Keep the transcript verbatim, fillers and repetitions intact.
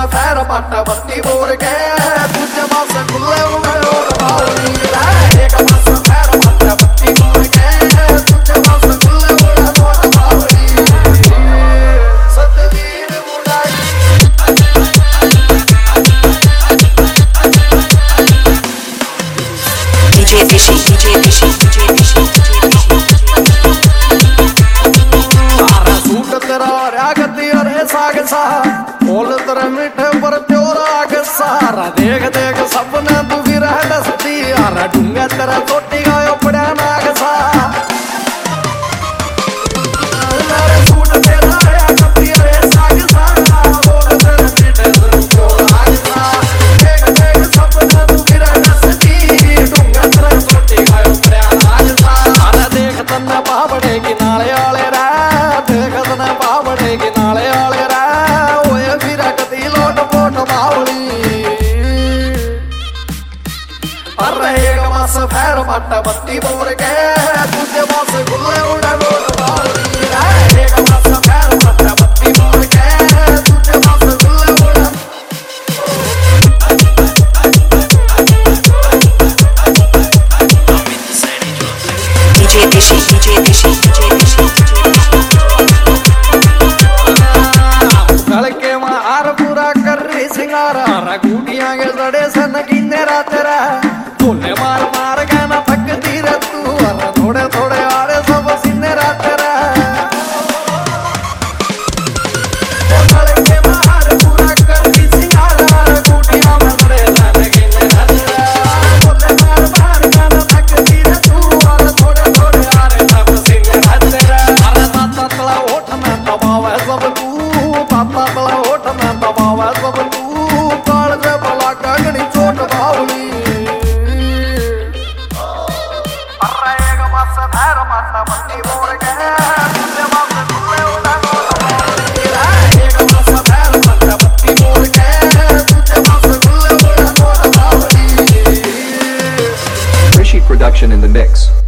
Fair पट बत्ती bore के तुझे बस खुले उड़े और बावली एक बस फैर पट बत्ती बोर के तुझे बस खुले उड़े और बावली सतवीर मुराई DJ Rishi DJ Rishi DJ Rishi तारा सूट तेरा रागती और साग सा बोल तेरे मीठे पर चोरा के सारा देख देख सपने तू भी रह दसती यार डूंगा तेरा चोटी गायो पड़ा नाग सा तारा सूट तेरा रागती और साग सा बोल तेरे मीठे पर चोरा के सा देख देख सपने तू भी रह दसती डूंगा तेरा चोटी गायो पड़ा नाग सा तारा देख तन्ना बावड़े की नाले वाले रा देख तन्ना बावड़े की नाले वाले रा ओए भी रखती लोट पोट बावली अरे एक बस फैर पट बत्ती बोर के तुझे बस खुले उड़े लोट बावली एक बस फैर पट बत्ती बोर के तुझे बस खुले उड़े DJ Rishi DJ Rishi DJ Rishi गल के मार पूरा कर रही सिंगारा रगूटियां के जड़े से नगीने रात रा तोले मार मार के ना थकती रे तू अरे थोड़े थोड़े आड़े सब सीने रात रा गल के मार पूरा कर रही सिंगारा रगूटियां में जड़े से नगीने रात रा तोले मार मार के ना थकती रे तू अरे थोड़े थोड़े आड़े सब सीने रात रा अरे ताता तला ओठ में दबावे सब तू ताता तला ओठ में दबावे सब तू काल से भला कागनी चोट बावली अरे एक बस फैर पट बत्ती बोर के तुझे बस खुले उड़े और बावली एक बस फैर पट बत्ती बोर के तुझे बस खुले उड़े और बावली Rishi production in the mix.